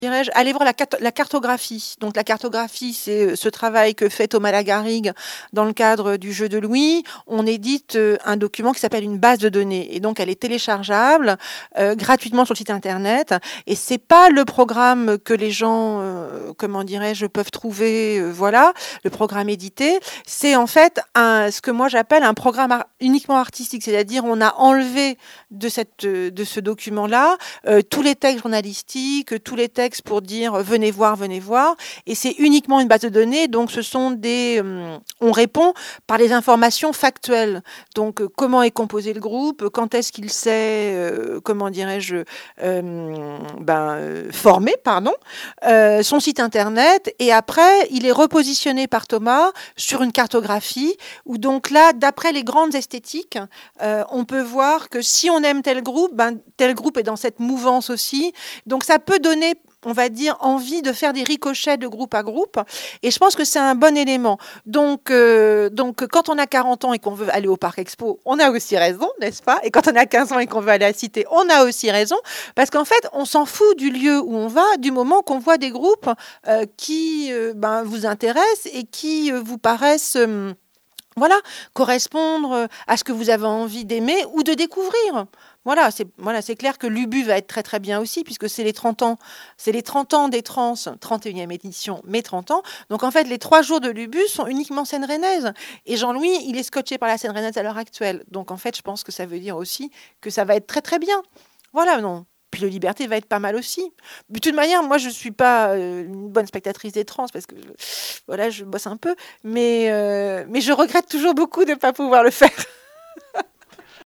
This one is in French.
dirais-je, aller voir la cartographie. Donc la cartographie, c'est ce travail que fait Thomas Lagarrigue dans le cadre du jeu de Louis. On édite un document qui s'appelle une base de données. Et donc elle est téléchargeable gratuitement sur le site internet. Et c'est pas le programme que les gens, comment dirais-je, peuvent trouver, voilà, le programme édité. C'est en fait ce que moi j'appelle un programme uniquement artistique. C'est-à-dire on a enlevé de ce document-là tous les textes journalistiques, tous les textes pour dire venez voir, et c'est uniquement une base de données, donc ce sont on répond par les informations factuelles. Donc comment est composé le groupe, quand est-ce qu'il s'est, comment dirais-je, formé, pardon, son site internet, et après il est repositionné par Thomas sur une cartographie, où donc là, d'après les grandes esthétiques, on peut voir que si on aime tel groupe est dans cette mouvance aussi. Donc ça peut donner, on va dire, envie de faire des ricochets de groupe à groupe. Et je pense que c'est un bon élément. Donc quand on a 40 ans et qu'on veut aller au Parc Expo, on a aussi raison, n'est-ce pas? Et quand on a 15 ans et qu'on veut aller à la Cité, on a aussi raison. Parce qu'en fait, on s'en fout du lieu où on va, du moment qu'on voit des groupes qui vous intéressent et qui vous paraissent... voilà, correspondre à ce que vous avez envie d'aimer ou de découvrir. C'est clair que l'Ubu va être très très bien aussi, puisque c'est les 30 ans. C'est les 30 ans des trans, 31e édition, mais 30 ans. Donc en fait, les 3 jours de l'Ubu sont uniquement scène rennaise. Et Jean-Louis, il est scotché par la scène rennaise à l'heure actuelle. Donc en fait, je pense que ça veut dire aussi que ça va être très très bien. Voilà, non. Puis le Liberté va être pas mal aussi. De toute manière, moi, je suis pas une bonne spectatrice des trans, parce que voilà, je bosse un peu. Mais je regrette toujours beaucoup de ne pas pouvoir le faire.